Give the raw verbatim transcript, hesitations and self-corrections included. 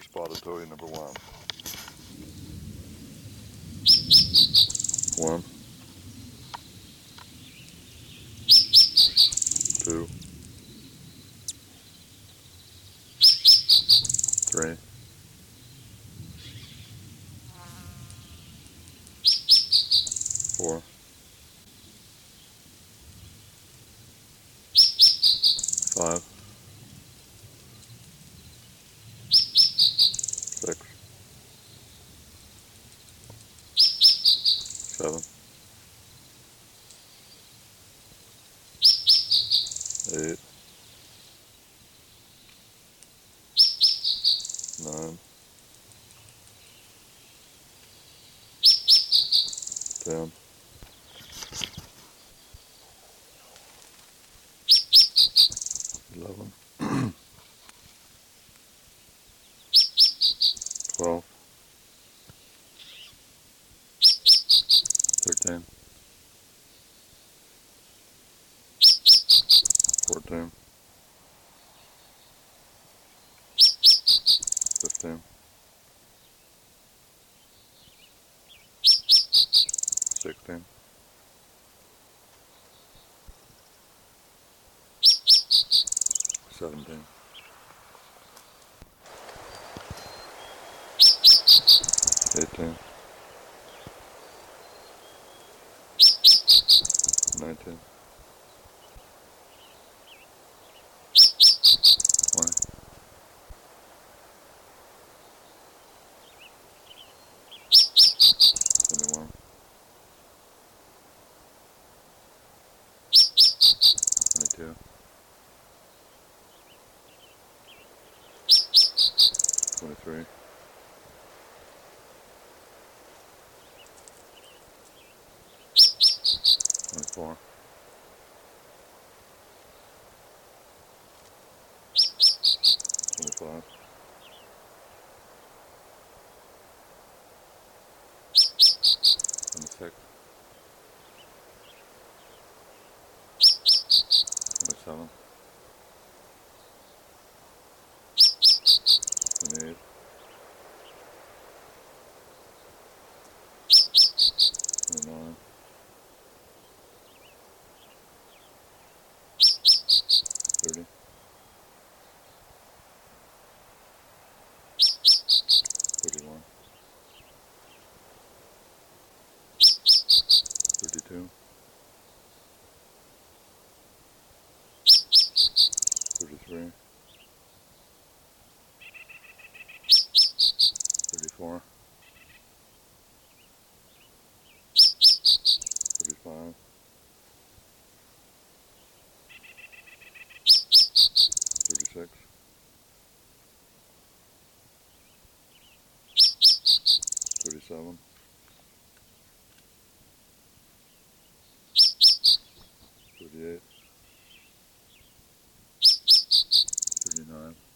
spotted toady number one. One, two, three, four, five, six, seven, eight, nine, ten, eleven, twelve, thirteen, fourteen, fifteen, sixteen, seventeen, eighteen, nineteen, twenty, twenty-one, twenty-two, twenty-three, twenty-four, twenty-five, twenty-six, twenty-seven, twenty-eight, twenty-nine, thirty, thirty-one, thirty-two, thirty-three, thirty-four, thirty-five, thirty-six, thirty-seven, thirty-eight, thirty-nine,